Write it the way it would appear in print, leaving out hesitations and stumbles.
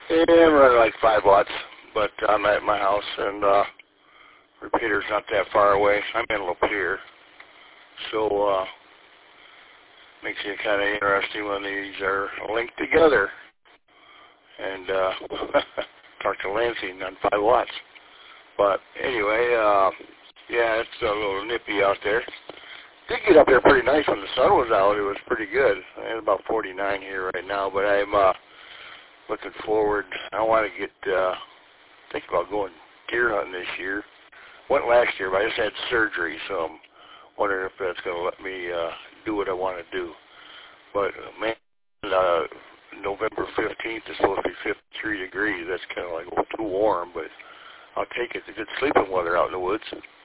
Yeah, I'm running like 5 watts, but I'm at my house, and repeater's not that far away. I'm in Lapeer, so makes it kind of interesting when these are linked together. And talk to Lansing on 5 watts. But anyway, yeah, it's a little nippy out there. Did get up there pretty nice when the sun was out. It was pretty good. It's about 49 here right now, but I'm looking forward. I want to get think about going deer hunting this year. Went last year, but I just had surgery, so I'm wondering if that's going to let me do what I want to do. But man, November 15th is supposed to be 53 degrees. That's kind of like too warm, but I'll take it. It's a good sleeping weather out in the woods.